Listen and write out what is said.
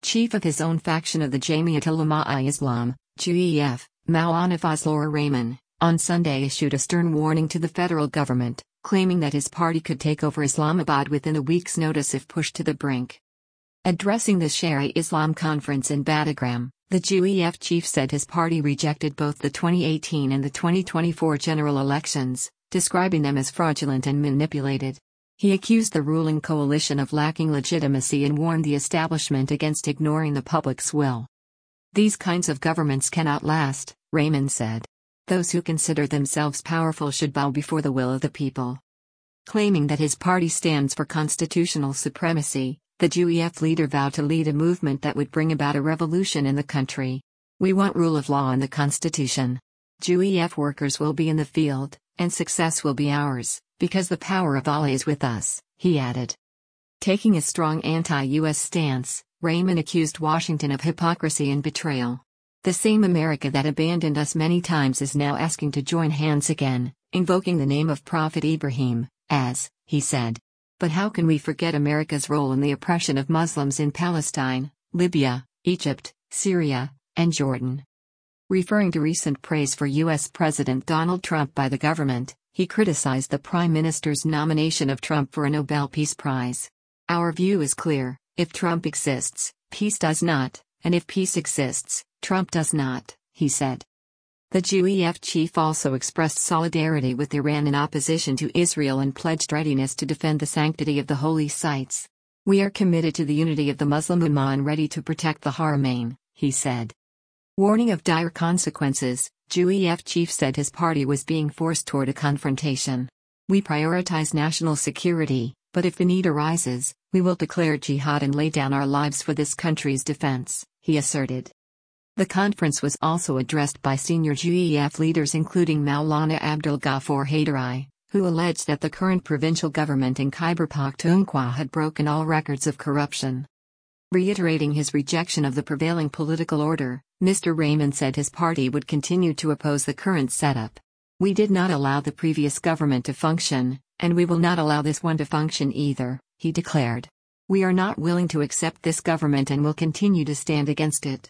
chief of his own faction of the Jamiat Ulama-i-Islam, JEF, Maulana Fazlur Rahman, on Sunday issued a stern warning to the federal government, claiming that his party could take over Islamabad within a week's notice if pushed to the brink. Addressing the Sharia Islam conference in Badagram, the JEF chief said his party rejected both the 2018 and the 2024 general elections, describing them as fraudulent and manipulated. He accused the ruling coalition of lacking legitimacy and warned the establishment against ignoring the public's will. These kinds of governments cannot last, Rahman said. Those who consider themselves powerful should bow before the will of the people. Claiming that his party stands for constitutional supremacy, the JEF leader vowed to lead a movement that would bring about a revolution in the country. We want rule of law and the constitution. JEF workers will be in the field, and success will be ours, because the power of Allah is with us, he added. Taking a strong anti-US stance, Rahman accused Washington of hypocrisy and betrayal. The same America that abandoned us many times is now asking to join hands again, invoking the name of Prophet Ibrahim, as, he said. But how can we forget America's role in the oppression of Muslims in Palestine, Libya, Egypt, Syria, and Jordan? Referring to recent praise for U.S. President Donald Trump by the government, he criticized the Prime Minister's nomination of Trump for a Nobel Peace Prize. Our view is clear: if Trump exists, peace does not, and if peace exists, Trump does not, he said. The JEF chief also expressed solidarity with Iran in opposition to Israel and pledged readiness to defend the sanctity of the holy sites. We are committed to the unity of the Muslim Ummah and ready to protect the Haramain, he said. Warning of dire consequences, JEF chief said his party was being forced toward a confrontation. We prioritize national security, but if the need arises, we will declare jihad and lay down our lives for this country's defense, he asserted. The conference was also addressed by senior JEF leaders including Maulana Abdul Ghaffar Haidari, who alleged that the current provincial government in Khyber Pakhtunkhwa had broken all records of corruption. Reiterating his rejection of the prevailing political order, Mr. Rahman said his party would continue to oppose the current setup. We did not allow the previous government to function, and we will not allow this one to function either, he declared. We are not willing to accept this government and will continue to stand against it.